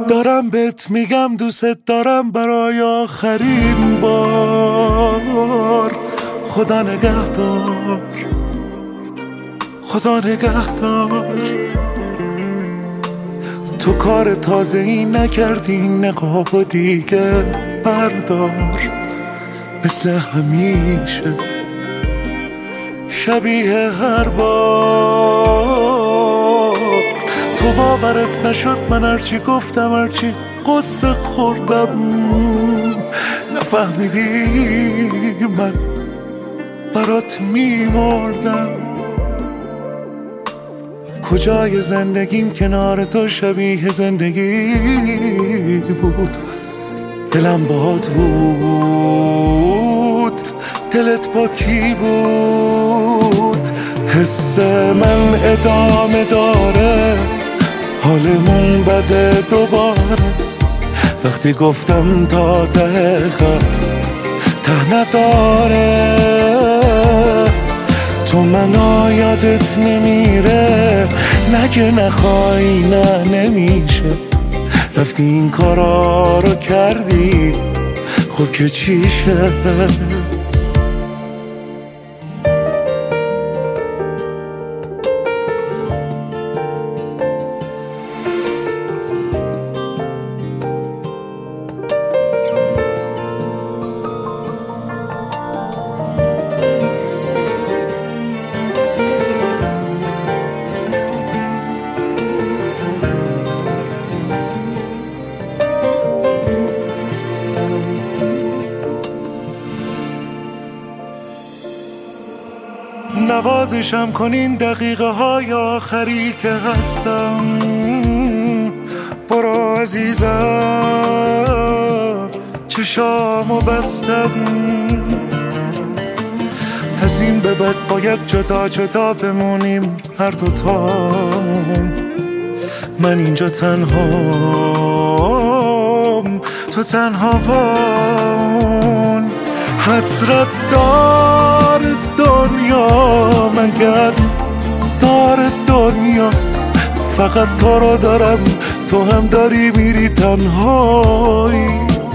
دارم بهت میگم دوست دارم برای آخرین بار. خدا نگهدار، خدا نگهدار. تو کار تازه ای نکردی، نقاب دیگه بردار. مثل همیشه شبیه هر بار. تو باورت نشد من هرچی گفتم، هرچی قصه خوردم، نفهمیدی من برات میمردم. کجای زندگیم کنار تو شبیه زندگی بود. دلم باهات بود، دلت با کی بود؟ حس من ادامه داره، حالمون بده دوباره. وقتی گفتم تا ته خط ته نداره، تو منو یادت نمیره. نگه نخوای نه نمیشه، رفتی این کارا رو کردی، خب که چیشه؟ نوازشم کنین دقیقه های آخری که هستم. برو عزیزم چشامو بستم. از این به بعد باید جدا جدا بمونیم هر دوتامون. من اینجا تنهام، تو تنها بامون. حسرت دار دنیا، من گز دار دنیا. فقط تو رو دارم، تو هم داری میری تنهایی.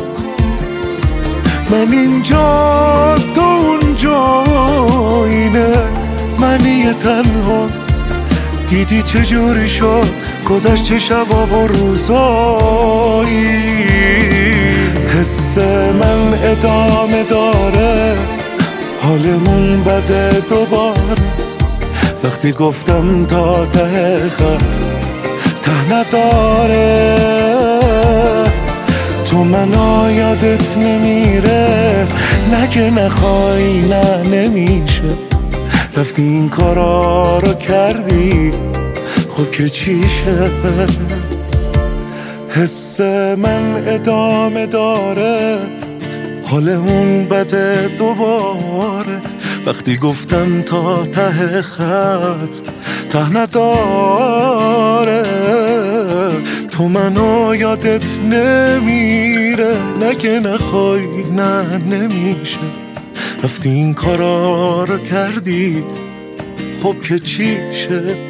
من اینجا تو اونجا، اینه منی تنها. دیدی چجوری شد گذشت چه شبا و روزایی. حس من ادامه داره، حالمون بده دوباره. وقتی گفتم تا ته خط ته نداره، تو منو یادت نمیره. نگه نخوای نه نمیشه، رفتی این کارا رو کردی، خب که چیشه؟ حس من ادامه داره، حالمون بده دوباره. وقتی گفتم تا ته خط ته نداره، تو منو یادت نمیره. نگه نخوای نه نمیشه، رفتی این کارا رو کردی، خب که چیشه؟